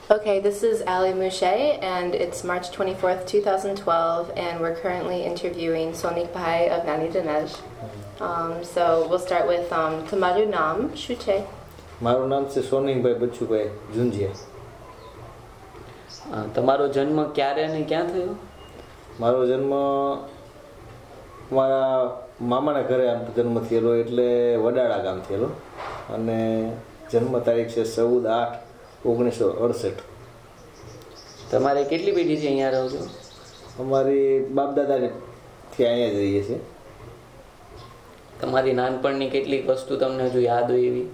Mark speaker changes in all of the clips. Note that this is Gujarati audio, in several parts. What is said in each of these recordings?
Speaker 1: Okay, this is Ali Mouche, and it's March 24th, 2012, and we're currently interviewing Sonik Bhai of Nani Dinesh. So we'll start with તમારું નામ શું છે?
Speaker 2: મારું નામ છે સોનિકભાઈ બચ્ચુભાઈ ઝુંઝિયા.
Speaker 3: તમારો જન્મ ક્યારે અને ક્યાં થયો?
Speaker 2: મારો જન્મ મારા મામાના ઘરે આમ જન્મ થયેલો, એટલે વડાળા ગામ થયેલો, અને જન્મ તારીખ છે 14/8/1968.
Speaker 3: તમારે કેટલી પેઢીથી અહીંયા રહો છો?
Speaker 2: અમારી બાપદાદાથી અહીંયા જ રહીએ છીએ.
Speaker 3: તમારી નાનપણની કેટલીક વસ્તુ તમને હજુ યાદ હોય એવી?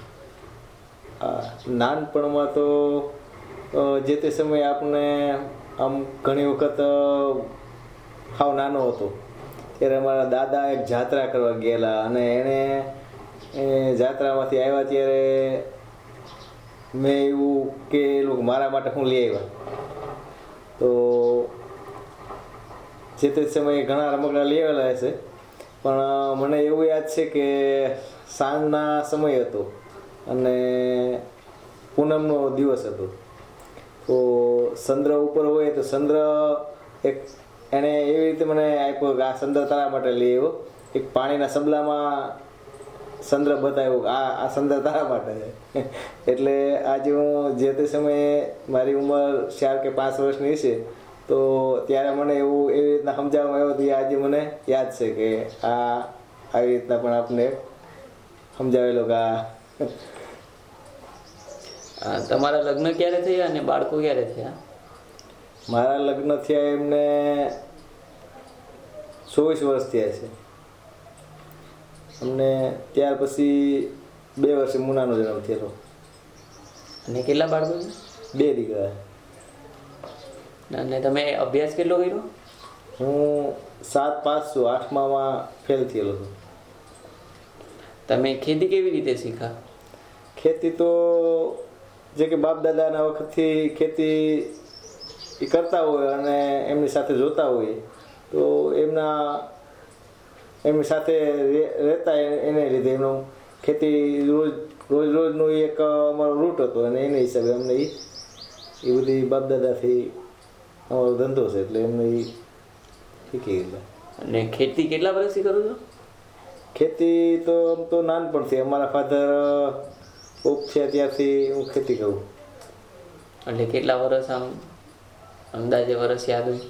Speaker 2: નાનપણમાં તો જે તે સમયે આપણે આમ ઘણી વખત હાવ નાનો હતો ત્યારે અમારા દાદા એક જાત્રા કરવા ગયેલા, અને એણે જાત્રામાંથી આવ્યા ત્યારે મેં એવું કે એ લોકો મારા માટે હું લઈ આવ્યા. તો જે તે સમયે ઘણા રમકડા લઈ આવેલા હશે, પણ મને એવું યાદ છે કે સાંજના સમય હતો અને પૂનમનો દિવસ હતો. તો ચંદ્ર ઉપર હોય તો ચંદ્ર એક એણે એવી રીતે મને આપ્યો કે આ ચંદ્ર તારા માટે લઈ આવ્યો. એક પાણીના સબલામાં ચંદ્ર બતાવ્યો કે આ ચંદ્ર તારા માટે છે. એટલે આજે હું જે તે સમયે મારી ઉંમર 4 કે 5 વર્ષની છે, તો ત્યારે મને એવું એવી રીતના સમજાવવામાં આવ્યું હતું. આજે મને યાદ છે કે આવી રીતના પણ આપણે સમજાવેલો કે
Speaker 3: તમારા લગ્ન ક્યારે થયા અને બાળકો ક્યારે થયા?
Speaker 2: મારા લગ્ન થયા એમને 24 વર્ષ થયા છે. અમને ત્યાર પછી 2 વર્ષે મુનાનો જન્મ થયેલો.
Speaker 3: અને કેટલા બાળકો છે?
Speaker 2: 2 દીકરા.
Speaker 3: અને તમે અભ્યાસ કેટલો કર્યો?
Speaker 2: હું 7 પાસ છું, 8માં ફેલ થયેલો છું.
Speaker 3: તમે ખેતી કેવી રીતે શીખા?
Speaker 2: ખેતી તો જે કે બાપ દાદાના વખતથી ખેતી કરતા હોય અને એમની સાથે જોતા હોય, તો એમની સાથે રહેતા એને લીધે એમનું ખેતી રોજનું એક અમારો રૂટ હતો, અને એના હિસાબે અમને એ બધી બાપ દાદાથી અમારો ધંધો છે, એટલે એમને એ શીખી ગયેલા.
Speaker 3: અને ખેતી કેટલા વર્ષથી કરો છો?
Speaker 2: ખેતી તો આમ તો નાનપણથી અમારા ફાધર ઓફ છે ત્યારથી હું ખેતી કરું.
Speaker 3: એટલે કેટલા વર્ષ આમ અંદાજે વર્ષ યાદ હોય?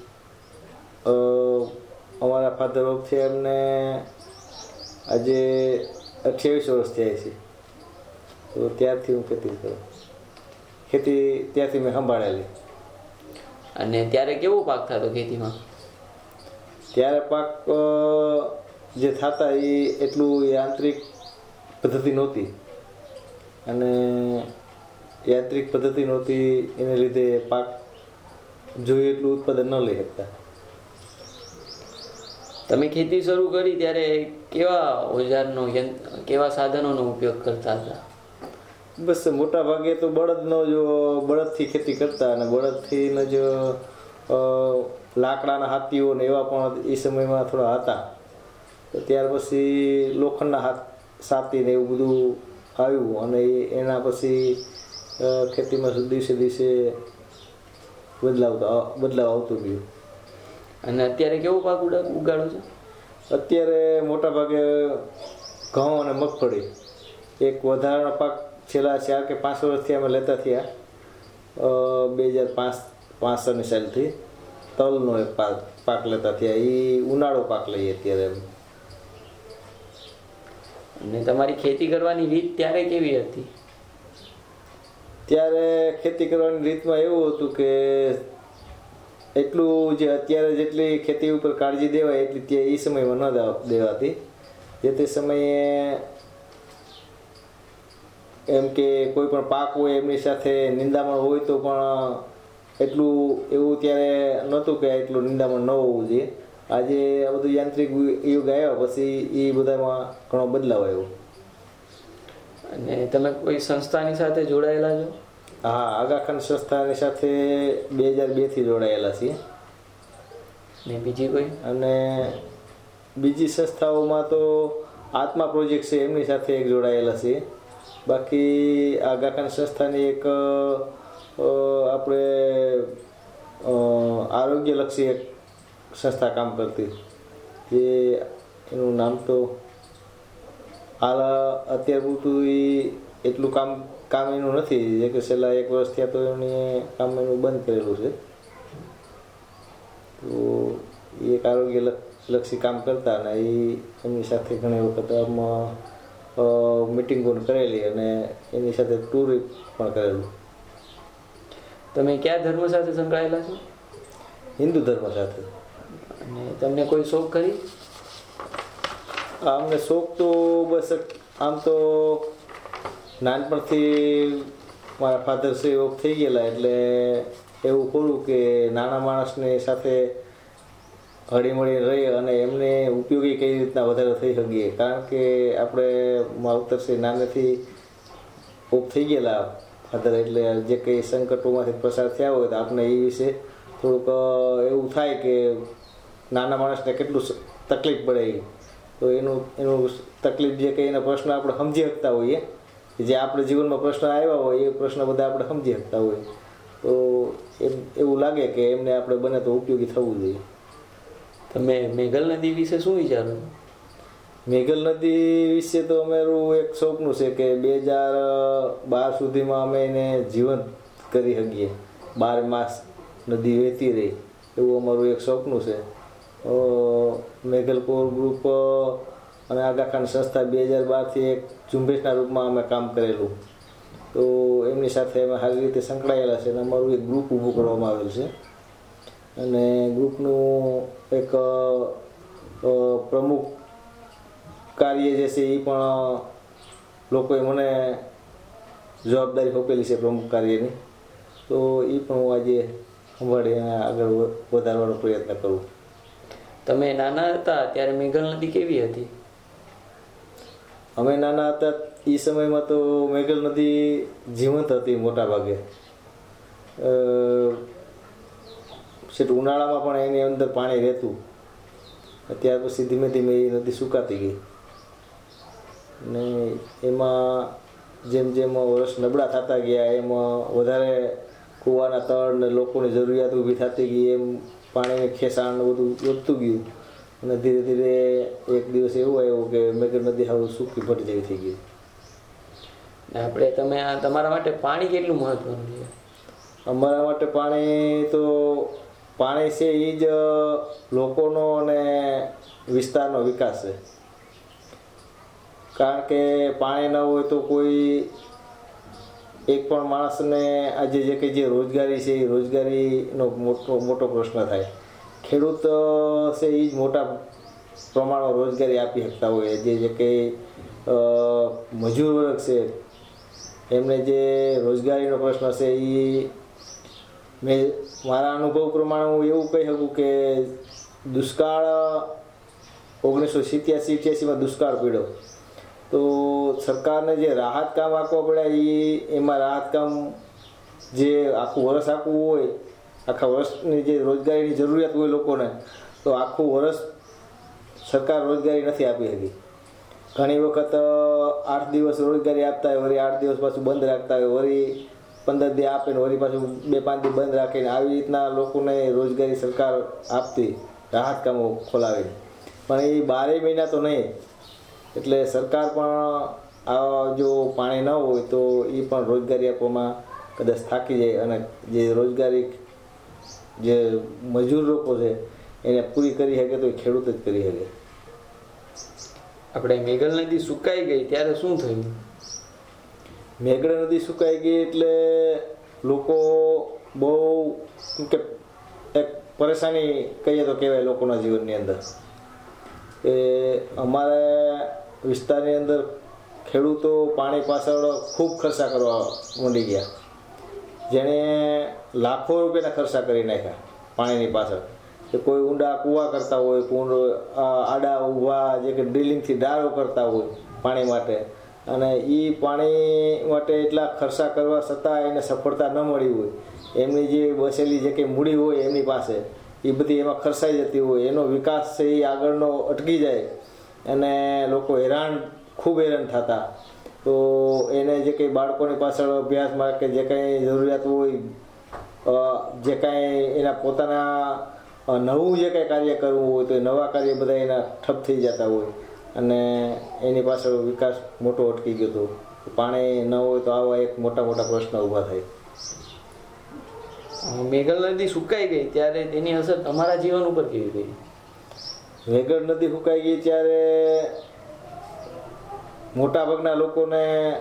Speaker 2: અમારા ફાધર ઓફ છે એમને આજે 28 વર્ષ થયા છે, તો ત્યારથી હું ખેતી કરું. ખેતી ત્યારથી મેં સંભાળેલી.
Speaker 3: અને ત્યારે કેવો પાક થતો ખેતીમાં?
Speaker 2: ત્યારે પાક જે થતા એ એટલું યાંત્રિક પદ્ધતિ નહોતી, અને યાંત્રિક પદ્ધતિ નહોતી એને લીધે પાક જોઈએ એટલું ઉત્પાદન ન લઈ શકતા.
Speaker 3: તમે ખેતી શરૂ કરી ત્યારે કેવા ઓજારનો કેવા સાધનોનો ઉપયોગ કરતા હતા?
Speaker 2: બસ મોટા ભાગે તો બળદથી ખેતી કરતા, અને બળદથી જ લાકડાના હાથીઓ ને એવા પણ એ સમયમાં થોડા હતા. તો ત્યાર પછી લોખંડના સાથી ને એવું બધું આવ્યું, અને એના પછી ખેતીમાં દિવસે દિવસે બદલાવ આવતો ગયો.
Speaker 3: અને અત્યારે કેવો પાક ઉગાડો છો?
Speaker 2: અત્યારે મોટા ભાગે ઘઉં અને મગફળી એક વધારાનો પાક છેલ્લા 4 કે 5 વર્ષથી અમે લેતા થયા. 2005-6ની સાલથી તલનો એક પાક લેતા થયા. એ ઉનાળો પાક લઈએ અત્યારે.
Speaker 3: અને તમારી ખેતી કરવાની રીત ત્યારે કેવી હતી?
Speaker 2: ત્યારે ખેતી કરવાની રીતમાં એવું હતું કે એટલું જે અત્યારે જેટલી ખેતી ઉપર કાળજી દેવાય એટલી એ સમયમાં ન દેવાતી. જે તે સમયે એમ કે કોઈ પણ પાક હોય એમની સાથે નિંદામણ હોય તો પણ એટલું એવું ત્યારે નહોતું કે એટલું નિંદામણ ન હોવું જોઈએ. આજે આ બધું યાંત્રિક યુગ આવ્યા પછી એ બધામાં ઘણો બદલાવ આવ્યો.
Speaker 3: અને તમે કોઈ સંસ્થાની સાથે જોડાયેલા છો?
Speaker 2: હા, આગાખાન સંસ્થાની સાથે 2002થી જોડાયેલા છીએ.
Speaker 3: ને બીજી કોઈ?
Speaker 2: અને બીજી સંસ્થાઓમાં તો આત્મા પ્રોજેક્ટ છે એમની સાથે એક જોડાયેલા છીએ. બાકી આગાખાન સંસ્થાની એક આપણે આરોગ્યલક્ષી એક સંસ્થા કામ કરતી, જે એનું નામ તો હાલ અત્યાર પૂરતું એટલું કામ એનું નથી, જે કે છેલ્લા 1 વર્ષ થયા તો એની કામ એનું બંધ કરેલું છે. તો એ એક આરોગ્યલક્ષી કામ કરતા અને એમની સાથે ઘણી વખત આમાં મિટિંગો કરેલી અને એની સાથે ટૂર પણ કરેલું.
Speaker 3: તમે કયા ધર્મ સાથે સંકળાયેલા છો?
Speaker 2: હિન્દુ ધર્મ સાથે.
Speaker 3: અને તમને કોઈ શોખ કરી?
Speaker 2: અમને શોખ તો બસ આમ તો નાનપણથી મારા ફાધર છે ઓફ થઈ ગયેલા, એટલે એવું ખોરું કે નાના માણસની સાથે હળીમળી રહી અને એમને ઉપયોગી કઈ રીતના વધારે થઈ શકીએ. કારણ કે આપણે માવતર છે નાનેથી ઓફ થઈ ગયેલા ફાધર, એટલે જે કંઈ સંકટોમાંથી પસાર થયા હોય તો આપણે એ વિશે થોડુંક એવું થાય કે નાના માણસને કેટલું તકલીફ પડે. તો એનું તકલીફ જે કંઈ એના પ્રશ્ન આપણે સમજી શકતા હોઈએ, જે આપણે જીવનમાં પ્રશ્ન આવ્યા હોય એ પ્રશ્ન બધા આપણે સમજી શકતા હોઈએ, તો એવું લાગે કે એમને આપણે બને તો ઉપયોગી થવું જોઈએ.
Speaker 3: તમે મેઘલ નદી વિશે શું વિચારો?
Speaker 2: મેઘલ નદી વિશે તો અમારું એક સપનું છે કે 2012 સુધીમાં અમે એને જીવંત કરી શકીએ, 12 માસ નદી વહેતી રહી, એવું અમારું એક સપનું છે. મેઘલ કોર ગ્રુપ અને આગા ખાન સંસ્થા 2012થી એક ઝુંબેશના રૂપમાં અમે કામ કરેલું, તો એમની સાથે અમે સારી રીતે સંકળાયેલા છે અને અમારું એક ગ્રુપ ઊભું કરવામાં આવેલ છે. અને ગ્રુપનું એક પ્રમુખ કાર્ય જે છે એ પણ લોકોએ મને જવાબદારી સોંપેલી છે પ્રમુખ કાર્યની, તો એ પણ હું આજે સંભાળી આગળ વધારવાનો પ્રયત્ન કરું.
Speaker 3: તમે નાના હતા ત્યારે મેઘલ નદી કેવી હતી?
Speaker 2: અમે નાના હતા એ સમયમાં તો મેઘલ નદી જીવંત હતી મોટા ભાગે. ઉનાળામાં પણ એની અંદર પાણી રહેતું, ત્યાર પછી ધીમે ધીમે એ નદી સુકાતી ગઈ ને એમાં જેમ જેમ વર્ષ નબળા થતા ગયા એમાં વધારે કૂવાના તળ ને લોકોની જરૂરિયાત ઊભી થતી ગઈ, એમ પાણીની ખેંચાણ બધું વધતું ગયું અને ધીરે ધીરે એક દિવસ એવું આવ્યું કે મેઘલ નદી હવે સૂકી ભટ જેવી થઈ ગઈ.
Speaker 3: તમે તમારા માટે પાણી કેટલું મહત્વનું છે?
Speaker 2: અમારા માટે પાણી છે એ જ લોકોનો અને વિસ્તારનો વિકાસ છે. કારણ કે પાણી ન હોય તો કોઈ એક પણ માણસને આજે જે કંઈ જે રોજગારી છે એ રોજગારીનો મોટો પ્રશ્ન થાય. ખેડૂત છે એ જ મોટા પ્રમાણમાં રોજગારી આપી શકતા હોય, જે કંઈ મજૂર વર્ગ છે એમને જે રોજગારીનો પ્રશ્ન છે એ મારા અનુભવ પ્રમાણે હું એવું કહી શકું કે દુષ્કાળ 1987-88માં દુષ્કાળ પડ્યો, તો સરકારને જે રાહત કામ આપવા પડ્યા એમાં રાહત કામ જે આખું વર્ષ આખું હોય, આખા વર્ષની જે રોજગારીની જરૂરિયાત હોય લોકોને, તો આખું વર્ષ સરકાર રોજગારી નથી આપી શકી. ઘણી વખત 8 દિવસ રોજગારી આપતા હોય, વળી 8 દિવસ પાછું બંધ રાખતા હોય, વળી 15 દી આપે ને વળી પાછું 2-5 દી બંધ રાખીને આવી રીતના લોકોને રોજગારી સરકાર આપતી, રાહત કામો ખોલાવી. પણ એ 12 મહિના તો નહીં, એટલે સરકાર પણ આ જો પાણી ન હોય તો એ પણ રોજગારી આપવામાં કદાચ થાકી જાય અને જે રોજગારી જે મજૂર લોકો છે એને પૂરી કરી શકે તો એ ખેડૂત જ કરી શકે.
Speaker 3: આપણે મેઘલ નદી સુકાઈ ગઈ ત્યારે શું થયું?
Speaker 2: મેઘલ નદી સુકાઈ ગઈ એટલે લોકો બહુ કે એક પરેશાની કહીએ તો કહેવાય લોકોના જીવનની અંદર. કે અમારા વિસ્તારની અંદર ખેડૂતો પાણી પાછળ ખૂબ ખર્ચા કરવા માંડી ગયા, જેણે લાખો રૂપિયાના ખર્ચા કરી નાખ્યા પાણીની પાછળ. કે કોઈ ઊંડા કૂવા કરતા હોય, આડા ઊભા જે કે ડ્રિલિંગથી ડાળો કરતા હોય પાણી માટે, અને એ પાણી માટે એટલા ખર્ચા કરવા છતાં એને સફળતા ન મળી હોય, એમની જે બસેલી જે કંઈ મૂડી હોય એમની પાસે એ બધી એમાં ખર્ચાઈ જતી હોય, એનો વિકાસ છે એ આગળનો અટકી જાય અને લોકો ખૂબ હેરાન થતા. તો એને જે કંઈ બાળકોની પાછળ અભ્યાસમાં કે જે કંઈ જરૂરિયાત હોય, જે કાંઈ એના પોતાના નવું જે કાંઈ કાર્ય કરવું હોય તો એ નવા કાર્ય બધા એના ઠપ થઈ જતા હોય અને એની પાછળ વિકાસ મોટો અટકી ગયો હતો. પાણી ન હોય તો આવા એક મોટા મોટા પ્રશ્ન ઊભા થાય.
Speaker 3: મેઘલ નદી સુકાઈ ગઈ ત્યારે તેની અસર તમારા જીવન ઉપર કેવી ગઈ?
Speaker 2: મેઘલ નદી સુકાઈ ગઈ ત્યારે મોટાભાગના લોકોને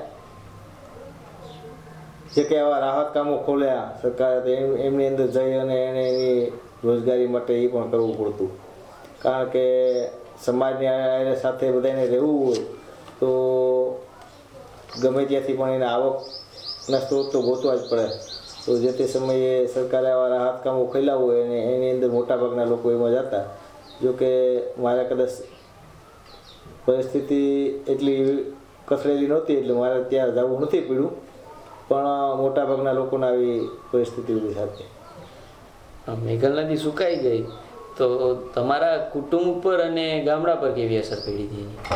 Speaker 2: જે કે આવા રાહત કામો ખોલ્યા સરકારે, એમની અંદર જઈ અને એને એની રોજગારી માટે એ પણ કરવું પડતું. કારણ કે સમાજની સાથે બધાને રહેવું હોય તો ગમે ત્યાંથી પણ એને આવકના સ્ત્રોત તો ગોતવા જ પડે. તો જે તે સમયે સરકારે આવા રાહત કામો ખોલ્યા હોય અને એની અંદર મોટાભાગના લોકો એમાં જતા. જોકે મારે કદાચ પરિસ્થિતિ એટલી કસરેલી નહોતી એટલે મારે ત્યાં જવું નથી પડ્યું, પણ મોટાભાગના લોકોને આવી પરિસ્થિતિ ઊભી થતી.
Speaker 3: મેઘલ નદી સુકાઈ ગઈ તો તમારા કુટુંબ પર અને ગામડા પર કેવી અસર પડી હતી એની?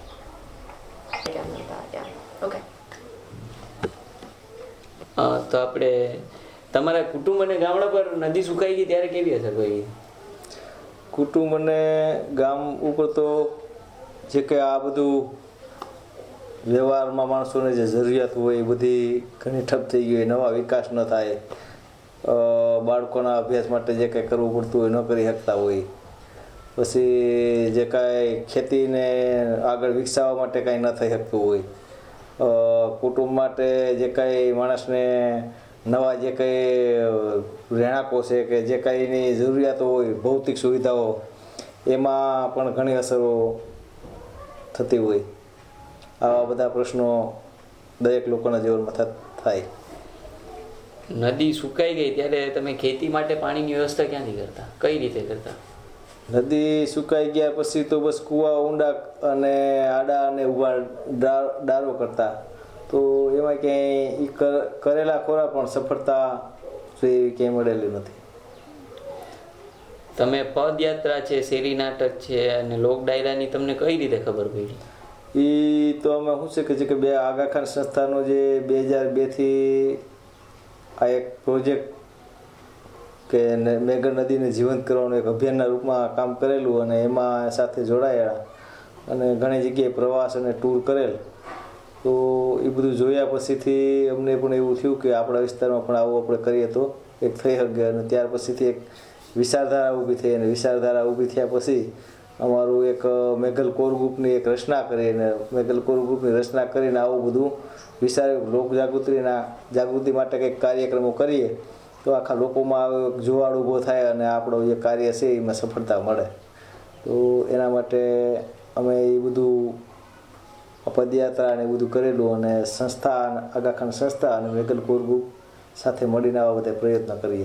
Speaker 3: તો આપણે તમારા કુટુંબ અને ગામડા પર નદી સુકાઈ ગઈ ત્યારે કેવી અસર પડી?
Speaker 2: કુટુંબ અને ગામ ઉપર તો જે કે આ બધું વ્યવહારમાં માણસોને જે જરૂરિયાત હોય એ બધી ઘણી ઠપ થઈ ગઈ. નવા વિકાસ ન થાય, બાળકોના અભ્યાસ માટે જે કંઈ કરવું પડતું હોય ન કરી શકતા હોય, પછી જે કાંઈ ખેતીને આગળ વિકસાવવા માટે કાંઈ ન થઈ શકતું હોય, કુટુંબ માટે જે કાંઈ માણસને નવા જે કંઈ રહેણાંકો છે કે જે કાંઈ એની જરૂરિયાતો હોય, ભૌતિક સુવિધાઓ, એમાં પણ ઘણી અસરો થતી હોય. આવા બધા પ્રશ્નો દરેક લોકોના જીવનમાં થાય.
Speaker 3: નદી સુકાઈ ગઈ ત્યારે તમે ખેતી માટે પાણીની વ્યવસ્થા ક્યાંથી કરતા, કઈ રીતે કરતા?
Speaker 2: નદી સુકાઈ ગયા પછી તો બસ કૂવા ઊંડા અને આડા અને ઉભા ડારો કરતા. તો એમાં ક્યાંય કરેલા ખોરા પણ સફળતા એવી ક્યાંય મળેલી નથી.
Speaker 3: તમે પદયાત્રા છે, શેરી નાટક છે અને લોક ડાયરાની તમને કઈ રીતે ખબર પડી?
Speaker 2: એ તો અમે શું છે કે બે આગા ખાન સંસ્થાનો જે 2002થી આ એક પ્રોજેક્ટ કે મેઘલ નદીને જીવંત કરવાનું એક અભિયાનના રૂપમાં કામ કરેલું અને એમાં સાથે જોડાયા અને ઘણી જગ્યાએ પ્રવાસ અને ટૂર કરેલ. તો એ બધું જોયા પછીથી અમને પણ એવું થયું કે આપણા વિસ્તારમાં પણ આવું આપણે કરીએ તો એક થઈ શકે. અને ત્યાર પછીથી એક વિચારધારા ઊભી થઈ અને વિચારધારા ઊભી થયા પછી અમારું એક મેઘલ કોર ગ્રુપની એક રચના કરીને આવું બધું જાગૃતિ માટે કંઈક કાર્યક્રમો કરીએ તો આખા લોકોમાં જુવાળ ઊભો થાય અને આપણો જે કાર્ય છે એમાં સફળતા મળે. તો એના માટે અમે એ બધું પદયાત્રા ને એ બધું કરેલું અને સંસ્થા, આગા ખાન સંસ્થા અને મેઘલ કોર ગ્રુપ સાથે મળીને આવા બધા પ્રયત્ન કરીએ.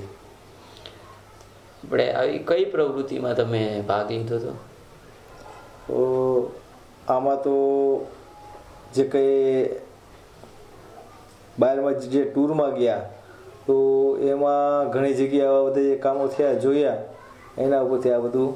Speaker 3: આપણે આવી કઈ પ્રવૃત્તિમાં તમે ભાગ લીધો હતો?
Speaker 2: તો આમાં તો જે કંઈ બહારમાં જે ટૂરમાં ગયા તો એમાં ઘણી જગ્યાએ આવા બધા જે કામો થયા જોયા, એના ઉપરથી આ બધું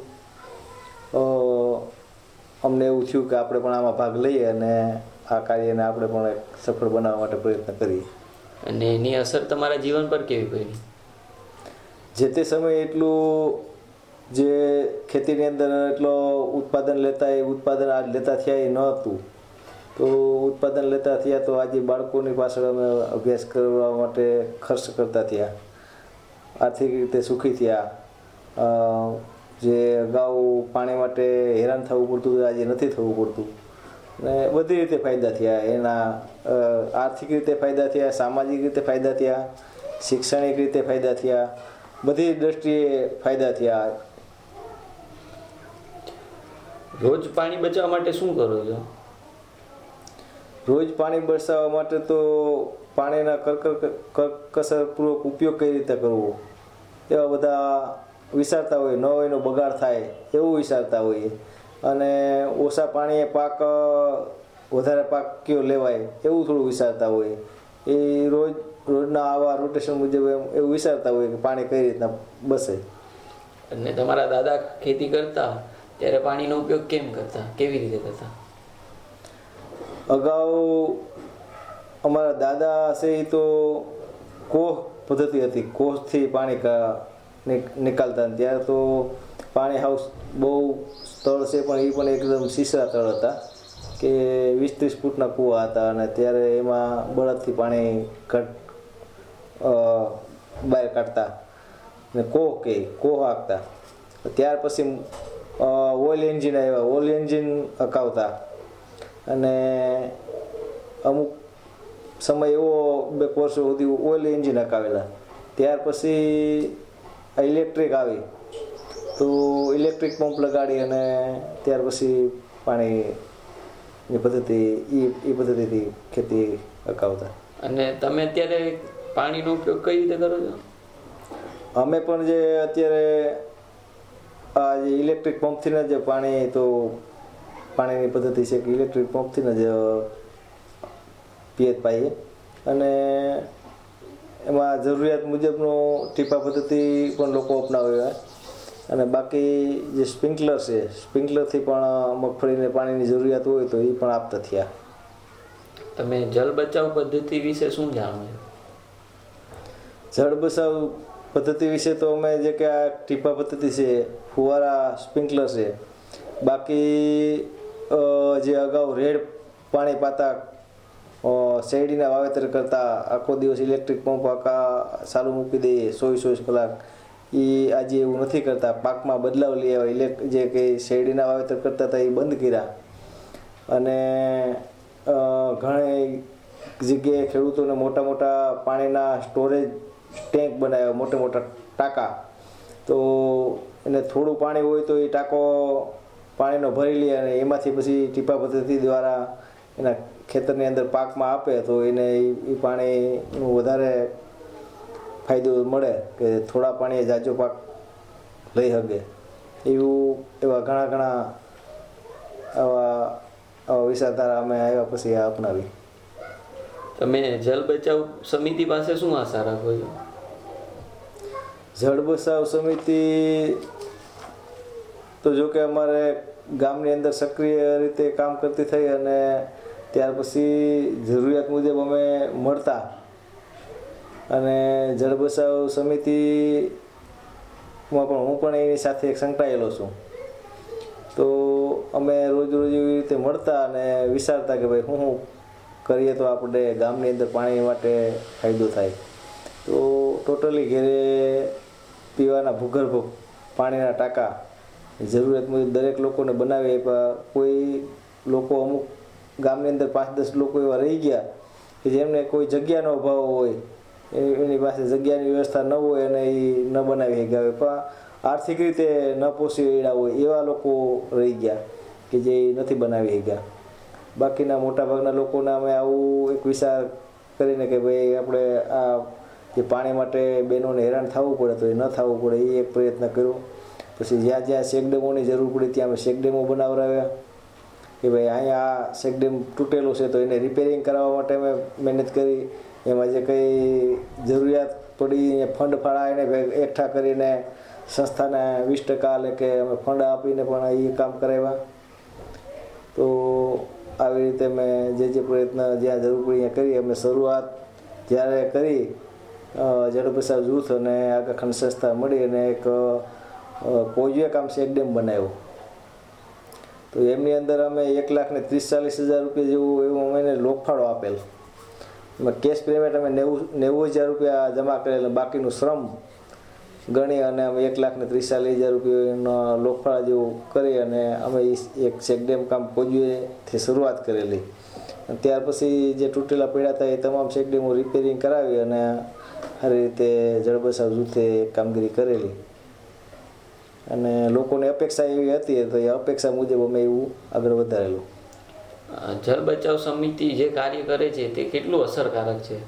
Speaker 2: અમને એવું થયું કે આપણે પણ આમાં ભાગ લઈએ અને આ કાર્યને આપણે પણ એક સફળ બનાવવા માટે પ્રયત્ન કરીએ.
Speaker 3: અને એની અસર તમારા જીવન પર કેવી પડી?
Speaker 2: જે તે સમયે એટલું જે ખેતીની અંદર એટલો ઉત્પાદન લેતા થયા એ ન હતું. તો ઉત્પાદન લેતા થયા તો આજે બાળકોની પાછળ અમે અભ્યાસ કરવા માટે ખર્ચ કરતા થયા, આર્થિક રીતે સુખી થયા. જે અગાઉ પાણી માટે હેરાન થવું પડતું આજે નથી થવું પડતું ને બધી રીતે ફાયદા થયા. એના આર્થિક રીતે ફાયદા થયા, સામાજિક રીતે ફાયદા થયા, શૈક્ષણિક રીતે ફાયદા થયા, બધી દ્રષ્ટિએ ફાયદા થયા.
Speaker 3: રોજ પાણી બચાવવા માટે શું કરો છો?
Speaker 2: રોજ પાણી બચાવવા માટે તો પાણીના કરકસરપૂર્વક ઉપયોગ કઈ રીતે કરવો એવા બધા વિચારતા હોય. ન હોય એનો બગાડ થાય એવું વિચારતા હોઈએ અને ઓછા પાણીએ વધારે પાક કયો લેવાય એવું થોડું વિચારતા હોય. એ રોજના આવા રોટેશન મુજબ એવું વિચારતા હોય કે પાણી કઈ રીતના બસે.
Speaker 3: અને તમારા દાદા ખેતી કરતા ત્યારે પાણીનો ઉપયોગ કેવી રીતે કરતા?
Speaker 2: અગાઉ અમારા દાદા છે એ તો કોહ પદ્ધતિ હતી, કોહથી પાણી નિકાલતા. ત્યારે તો પાણી હાઉસ બહુ તળ છે પણ એ પણ એકદમ સીસરા તળ હતા કે 20-30 ફૂટના કૂવા હતા અને ત્યારે એમાં બળદથી પાણી બહાર કાઢતા ને કોહ હાંકતા. ત્યાર પછી ઓઇલ એન્જિન આવ્યા, ઓઇલ એન્જિન હકાવતા અને અમુક સમય એવો 2 વર્ષો સુધી ઓઇલ એન્જિન હકાવેલા. ત્યાર પછી ઇલેક્ટ્રિક આવી તો ઇલેક્ટ્રિક પંપ લગાડી અને ત્યાર પછી પાણીની પદ્ધતિ એ પદ્ધતિથી ખેતી હકાવતા.
Speaker 3: અને તમે અત્યારે પાણીનો ઉપયોગ કઈ રીતે કરો છો?
Speaker 2: અમે પણ જે અત્યારે આ જે ઇલેક્ટ્રિક પંપથી જ પાણીની પદ્ધતિ છે કે ઇલેક્ટ્રિક પંપથી જ પિયત પાઈએ અને એમાં જરૂરિયાત મુજબનો ટીપા પદ્ધતિ પણ લોકો અપનાવ્યા. અને બાકી જે સ્પ્રિંકલર છે, સ્પ્રિંકલરથી પણ મગફળીને પાણીની જરૂરિયાત હોય તો એ પણ આપતા થયા.
Speaker 3: તમે જળ બચાવ પદ્ધતિ વિશે શું જાણો છો?
Speaker 2: જળ બચાવ પદ્ધતિ વિશે તો અમે જે કે આ ટીપા પદ્ધતિ છે, ફુવારા, સ્પ્રિંકલર છે. બાકી જે અગાઉ રેડ પાણી પાતા, શેરડીના વાવેતર કરતા, આખો દિવસ ઇલેક્ટ્રિક પંપ ચાલુ મૂકી દઈએ 24 કલાક, એ આજે એવું નથી કરતા. પાકમાં બદલાવ લઈ આવ્યા. જે કે શેરડીના વાવેતર કરતા હતા એ બંધ કર્યા અને ઘણી જગ્યાએ ખેડૂતોને મોટા મોટા પાણીના સ્ટોરેજ ટેન્ક બનાવ્યા, મોટા મોટા ટાંકા. તો એને થોડું પાણી હોય તો એ ટાંકો પાણીનો ભરી લે અને એમાંથી પછી ટીપા પદ્ધતિ દ્વારા એના ખેતરની અંદર પાકમાં આપે તો એને એ પાણીનું વધારે ફાયદો મળે કે થોડા પાણીએ જાજો પાક લઈ શકે. એવા ઘણા આવા વિચારધારા અમે આવ્યા પછી આ અપનાવી.
Speaker 3: તમે જળ બચાવ સમિતિ પાસે શું આશા રાખો છો?
Speaker 2: જળ બચાવ સમિતિ તો જો કે અમારે ગામની અંદર સક્રિય રીતે કામ કરતી થઈ અને ત્યાર પછી જરૂરિયાત મુજબ અમે મળતા અને જળ બચાવ સમિતિમાં પણ હું પણ એની સાથે સંકળાયેલો છું. તો અમે રોજ એવી રીતે મળતા અને વિચારતા કે ભાઈ શું કરીએ તો આપણે ગામની અંદર પાણી માટે ફાયદો થાય. તો ટોટલી ઘેરે પીવાના ભૂગર્ભ પાણીના ટાંકા જરૂરિયાત મુજબ દરેક લોકોને બનાવી આપ્યા. કોઈ લોકો અમુક ગામની અંદર 5-10 લોકો એવા રહી ગયા કે જેમને કોઈ જગ્યાનો અભાવ હોય, એની પાસે જગ્યાની વ્યવસ્થા ન હોય અને એ ન બનાવી ગયા પણ આર્થિક રીતે ન પોષી રહ્યા હોય એવા લોકો રહી ગયા કે જે નથી બનાવી ગયા. બાકીના મોટાભાગના લોકોને અમે આવું એક વિચાર કરીને કે ભાઈ આપણે આ જે પાણી માટે બહેનોને હેરાન થવું પડે તો એ ન થવું પડે એ એક પ્રયત્ન કર્યો. પછી જ્યાં જ્યાં ચેકડેમોની જરૂર પડી ત્યાં અમે ચેકડેમો બનાવડાવ્યા કે ભાઈ અહીંયા આ ચેકડેમ તૂટેલો છે તો એને રિપેરિંગ કરાવવા માટે અમે મહેનત કરી. એમાં જે કંઈ જરૂરિયાત પડી એ ફંડ ફાળાવીને એકઠા કરીને સંસ્થાને 20% એટલે કે અમે ફંડ આપીને પણ એ કામ કરાવ્યા. તો આવી રીતે મેં જે પ્રયત્ન જ્યાં જરૂર પડી ત્યાં કરી. અમે શરૂઆત જ્યારે કરી જળ બચાવ જૂથ અને આગળ ખંડ સંસ્થા મળી અને એક કોઈએ કામ ચેકડેમ બનાવ્યો. તો એમની અંદર અમે 1,30,40,000 રૂપિયા જેવું એવું અમને લોકફાળો આપેલ. એમાં કેશ પેમેન્ટ અમે 90,000 રૂપિયા જમા કરેલા, બાકીનું શ્રમ ગણી અને અમે 1,30,40,000 રૂપિયાનો લોકફાળા જેવું કરી અને અમે એક ચેકડેમ કામ કોજીએથી શરૂઆત કરેલી. ત્યાર પછી જે તૂટેલા પડ્યા હતા એ તમામ ચેકડેમો રિપેરિંગ કરાવી અને સારી રીતે જળ બચાવ જૂથે કામગીરી કરેલી અને લોકોની અપેક્ષા એવી હતી તો એ અપેક્ષા મુજબ અમે એવું આગળ વધારેલું.
Speaker 3: જળ બચાવ સમિતિ જે કાર્ય કરે છે તે કેટલું અસરકારક છે?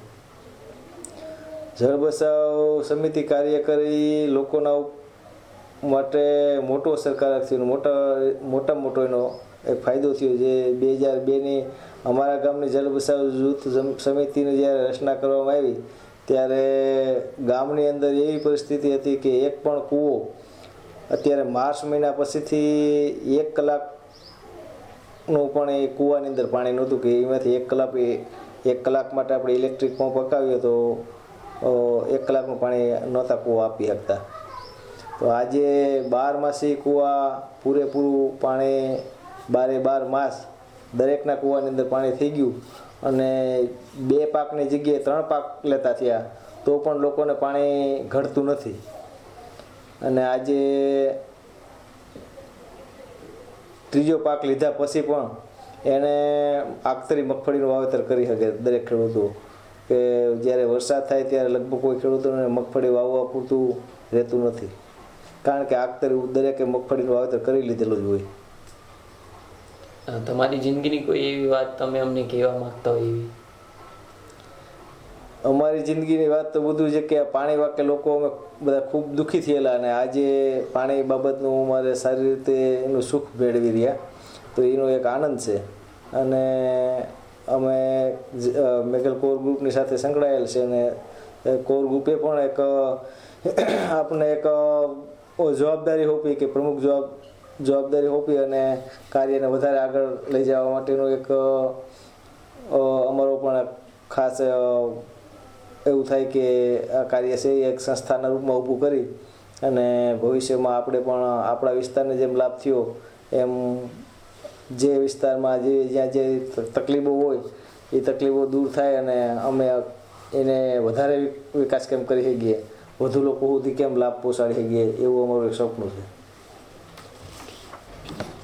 Speaker 2: જળ બચાવ સમિતિ કાર્ય કરી લોકોના માટે મોટો અસરકારક થયો. મોટામાં મોટો એનો એક ફાયદો થયો જે 2002ની અમારા ગામની જળ બચાવ જૂથ સમિતિની જ્યારે રચના કરવામાં આવી ત્યારે ગામની અંદર એવી પરિસ્થિતિ હતી કે એક પણ કૂવો અત્યારે માર્ચ મહિના પછીથી 1 કલાકનું પણ એ કૂવાની અંદર પાણી નહોતું કે એમાંથી 1 કલાક 1 કલાક માટે આપણે ઇલેક્ટ્રિક પંપ પકાવીએ તો 1 કલાકનું પાણી નહોતા કૂવા આપી શકતા. તો આજે 12 કૂવા પૂરેપૂરું પાણી 12 માસ દરેકના કૂવાની અંદર પાણી થઈ ગયું અને 2 પાકની જગ્યાએ 3 પાક લેતા થયા તો પણ લોકોને પાણી ઘટતું નથી. અને આજે 3જો પાક લીધા પછી પણ એને આખતરી મગફળીનું વાવેતર કરી શકે દરેક ખેડૂતો. કે જ્યારે વરસાદ થાય ત્યારે લગભગ કોઈ ખેડૂતોને મગફળી વાવવા પૂરતું રહેતું નથી, કારણ કે આખતરી દરેકે મગફળીનું વાવેતર કરી લીધેલું જ હોય.
Speaker 3: તમારી જિંદગીની કોઈ એવી વાત તમે અમને કહેવા માંગતા હોય એવી?
Speaker 2: અમારી જિંદગીની વાત તો બધું છે કે પાણી વાકે લોકો અમે બધા ખૂબ દુઃખી થયેલા અને આજે પાણી બાબતનું અમારે સારી રીતે એનું સુખ મેળવી રહ્યા, તો એનો એક આનંદ છે. અને અમે મેઘલ કોર ગ્રુપની સાથે સંકળાયેલ છે અને કોર ગ્રુપે પણ એક આપણે એક જવાબદારી સોંપી કે પ્રમુખ જવાબદારી સોંપી અને કાર્યને વધારે આગળ લઈ જવા માટેનું એક અમારો પણ ખાસ એવું થાય કે આ કાર્ય છે એક સંસ્થાના રૂપમાં ઊભું કરી અને ભવિષ્યમાં આપણે પણ આપણા વિસ્તારને જેમ લાભ થયો એમ જે વિસ્તારમાં જ્યાં જે તકલીફો હોય એ તકલીફો દૂર થાય અને અમે એને વધારે વિકાસ કેમ કરી શકીએ, વધુ લોકો સુધી કેમ લાભ પહોંચાડી શકીએ, એવું અમારું એક સપનું છે.